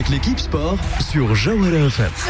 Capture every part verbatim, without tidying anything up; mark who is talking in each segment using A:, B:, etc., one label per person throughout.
A: l'équipe sport sur Jawhara F M.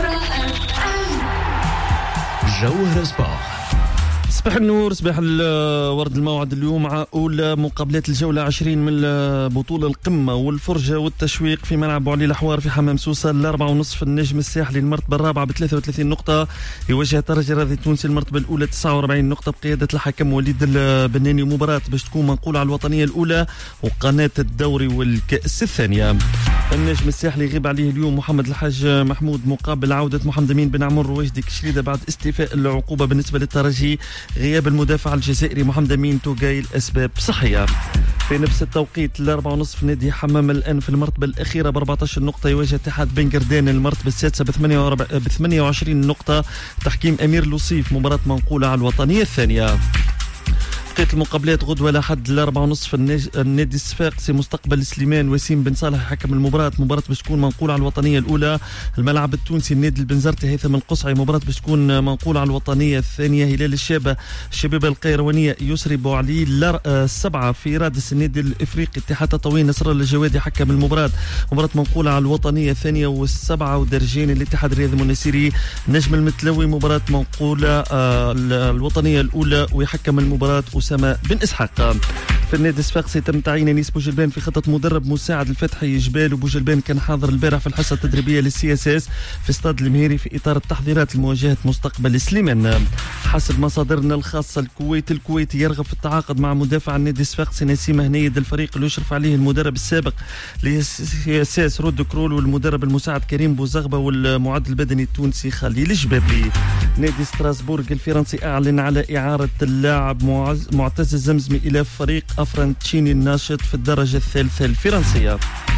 A: Jawhara Sport.
B: صباح النور، صباح الورد. الموعد اليوم مع أولى مقابلات الجولة عشرين من بطولة القمة والفرجة والتشويق في ملعب بوعلي الأحوار في حمام سوسة. الأربعة ونصف النجم الساحلي المرتبة الرابعة ب ثلاثة وثلاثين نقطة يواجه الترجي الرياضي التونسي المرتبة الأولى تسعة وأربعين نقطة بقيادة الحكم وليد البناني. مباراة باش تكون منقولة على الوطنية الأولى وقناة الدوري والكأس الثانية. النجم الساحلي يغيب عليه اليوم محمد الحاج محمود مقابل عودة محمد أمين بن عمر وواجدي كشريدة بعد استيفاء العقوبة. بالنسبة للترجي غياب المدافع الجزائري محمد أمين توقاي لأسباب صحية. في نفس التوقيت الأربعة ونصف نادي حمام الآن في المرتبة الأخيرة ب أربعة عشر نقطة يواجه اتحاد بن قردان المرتبة السادسة ب ثمانية وعشرين نقطة تحكيم أمير لوصيف. مباراة منقولة على الوطنية الثانية. بقيت المقابلات غدوة لحد الأربعة ونصف النادي الصفاقسي مستقبل سليمان وسيم بن صالح حكم المباراة. مباراة باش تكون منقولة على الوطنية الأولى. الملعب التونسي النادي البنزرتي هيثم القصعي. مباراة باش تكون منقولة على الوطنية الثانية. هلال الشابة الشبيبة القيروانية يسري بوعلي. السبعة في رادس النادي الإفريقي اتحاد تطوين نصر الله الجوادي حكم المباراة. مباراة منقولة على الوطنية الثانية. والسبعة ودرجين الاتحاد الرياضي المناسيري نجم المتلوي. مباراة منقولة الوطنية الأولى ويحكم المباراة أسامة بن إسحاق. في النادي الصفاقسي تم تعيين انيس بوجلبان في خطة مدرب مساعد الفتحي جبال. وبوجلبان كان حاضر البارح في الحصة التدريبية للسي اس اس في استاد المهيري في إطار التحضيرات لمواجهة مستقبل سليمان. حسب مصادرنا الخاصة الكويت الكويتي يرغب في التعاقد مع مدافع النادي الصفاقسي نسيم هنيد الفريق اللي يشرف عليه المدرب السابق للسي اس اس رود كرول والمدرب المساعد كريم بوزغبة والمعد البدني التونسي خليل الجبابي. نادي ستراسبورغ الفرنسي أعلن على إعارة اللاعب معتز الزمزمي إلى فريق أفرنتشيني الناشط في الدرجة الثالثة الفرنسية.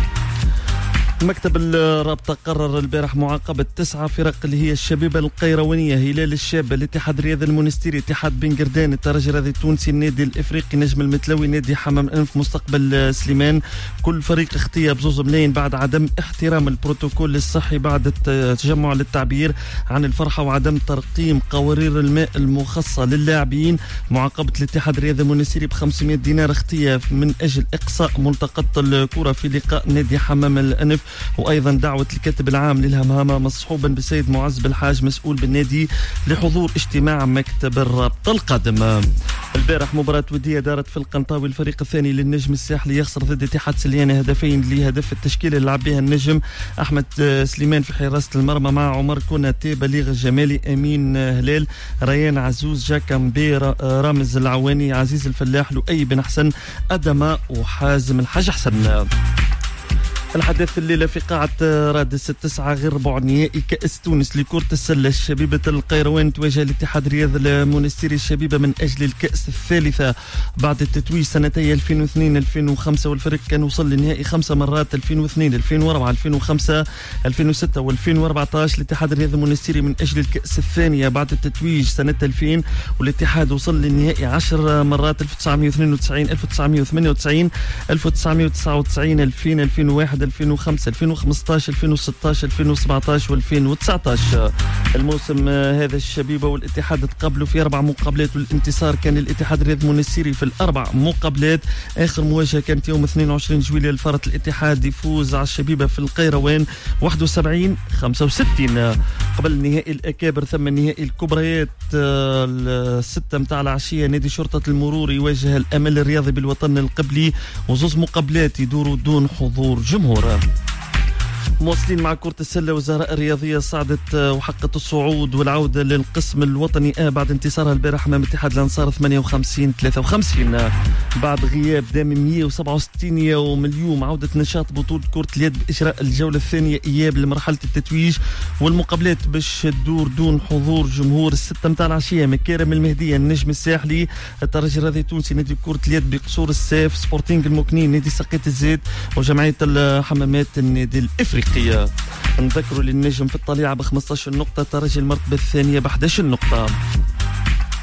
B: مكتب الرابطة قرر البارح معاقبة تسعة فرق اللي هي الشبيبة القيروانية هلال الشابة الاتحاد الرياضي المونستيري اتحاد بن قردان الترجي الرياضي التونسي النادي الإفريقي نجم المتلوي نادي حمام أنف مستقبل سليمان. كل فريق اختيار بزوز ملايين بعد عدم احترام البروتوكول الصحي بعد التجمع للتعبير عن الفرحة وعدم ترقيم قوارير الماء المخصصة للاعبين. معاقبة الاتحاد الرياضي المونستيري ب خمسمائة دينار اختياف من أجل إقصاء ملتقط الكرة في لقاء نادي حمام الأنف. وأيضا دعوة الكاتب العام للهمهمة مصحوبا بالسيد معز بالحاج مسؤول بالنادي لحضور اجتماع مكتب الرابطة القادم. البارح مباراة ودية دارت في القنطاوي. الفريق الثاني للنجم الساحلي يخسر ضد اتحاد سليانة هدفين لهدف التشكيلة اللي لعب بها النجم أحمد سليمان في حراسة المرمى مع عمر كوناتي بليغ الجمالي أمين هلال ريان عزوز جاكا مبي رامز العواني عزيز الفلاح لؤي بن حسن أدمة وحازم الحاج حسن. الحدث الليلة في قاعة رادس التسعة غير ربع نهائي كأس تونس لكرة السلة. الشبيبة القيروان تواجه الاتحاد الرياضي المونستيري الشبيبة من أجل الكأس الثالثة بعد التتويج سنتي ألفين واثنين ألفين وخمسة. والفريق كان وصل للنهائي خمسة مرات ألفين واثنين ألفين وأربعة ألفين وخمسة ألفين وستة وألفين وأربعة عشر. الاتحاد الرياضي المونستيري من أجل الكأس الثانية بعد التتويج سنة ألفين. والاتحاد وصل للنهائي عشر مرات ألف وتسعمائة واثنين وتسعين ألف وتسعمائة وثمانية وتسعين ألف وتسعمائة وتسعة وتسعين ألفين ألفين وواحد ألفين وخمسة ألفين وخمسة عشر ألفين وستة عشر ألفين وسبعة عشر وألفين وتسعة عشر. الموسم هذا الشبيبة والاتحاد تقابلوا في أربع مقابلات والانتصار كان الاتحاد الرياضي المونستيري في الأربع مقابلات. آخر مواجهة كانت يوم اثنين وعشرين جويلية الفرط الاتحاد يفوز على الشبيبة في القيروان واحد وسبعين خمسة وستين. قبل نهائي الأكابر ثم نهائي الكبريات الستة متاع العشية نادي شرطة المرور يواجه الأمل الرياضي بالوطن القبلي وزوز مقابلات يدوروا دون حضور جمهور. مواصلين مع كرة السلة. وزراء الرياضية صعدت وحققت الصعود والعودة للقسم الوطني آ بعد انتصارها البارح أمام اتحاد الأنصار ثمانية وخمسين ثلاثة وخمسين بعد غياب دام مئة وسبعة وستين يوم. اليوم عودة نشاط بطولة كرة اليد بإجراء الجولة الثانية إياب لمرحلة التتويج والمقابلات باش تدور دون حضور جمهور. الستة متاع العشية مكارم المهدية النجم الساحلي الترجي الرياضي التونسي نادي كرة اليد بقصور السيف سبورتينغ المكنين نادي سقيت الزيت وجمعية الحمامات النادي الإفريقي. نذكروا للنجم في الطليعة ب خمسة عشر نقطة. ترجي المرتبة الثانية ب أحد عشر نقطة.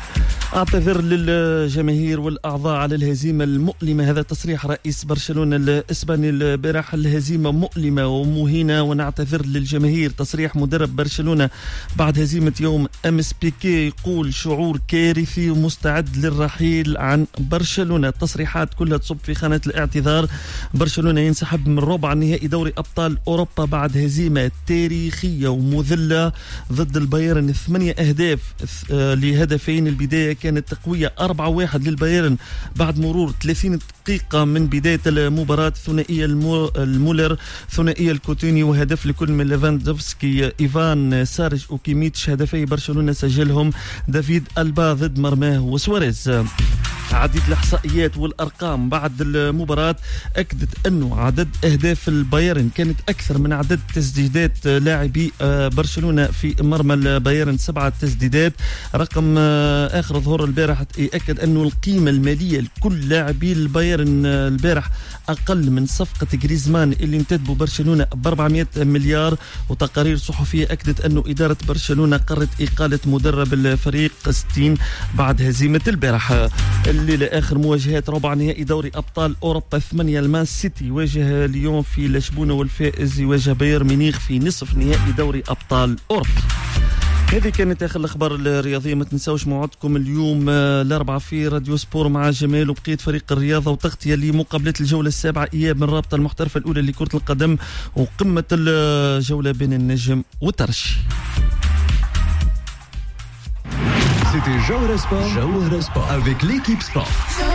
B: أعتذر للجماهير والأعضاء على الهزيمة المؤلمة. هذا تصريح رئيس برشلونة الإسباني البارح. الهزيمة مؤلمة ومهينة ونعتذر للجماهير. تصريح مدرب برشلونة بعد هزيمة يوم أمس. بيكي يقول شعور كارثي ومستعد للرحيل عن برشلونة. التصريحات كلها تصب في خانة الاعتذار. برشلونة ينسحب من ربع نهائي دوري أبطال أوروبا بعد هزيمة تاريخية ومذلة ضد البايرن. ثمانية أهداف لهدفين. البداية كانت قوية أربعة واحد للبايرن بعد مرور ثلاثين دقيقة من بداية المباراة. ثنائية المولر، ثنائية الكوتينيو، وهدف لكل من ليفاندوفسكي، إيفان سارج وكيميتش. هدفي برشلونة سجلهم دافيد ألبا ضد مرماه وسواريز. عديد الإحصائيات والأرقام بعد المباراة أكدت أنه عدد أهداف البايرن كانت أكثر من عدد تسديدات لاعبي برشلونة في مرمى البايرن، سبعة تسديدات. رقم آخر ظهور البارح يأكد أنه القيمة المالية لكل لاعبي البايرن البارح أقل من صفقة غريزمان اللي انتدبوا برشلونة ب أربعمائة مليار. وتقارير صحفية أكدت أنه إدارة برشلونة قررت إقالة مدرب الفريق ستين بعد هزيمة البارح. الليلة آخر مواجهات ربع نهائي دوري أبطال أوروبا. ثمانية المان سيتي يواجه ليون في لشبونة، والفائز يواجه بايرن ميونخ في نصف نهائي دوري أبطال أوروبا. هذه كانت آخر الأخبار الرياضية. ما تنسوش موعدكم اليوم الأربعاء في راديو سبور مع جمال وبقية فريق الرياضة، وتغطية لمقابلة الجولة السابعة إياب من رابطة المحترفة الأولى لكرة القدم، وقمة الجولة بين النجم والترشي.
A: C'était Jawahara Sport, Jawahara Sport avec l'équipe sport.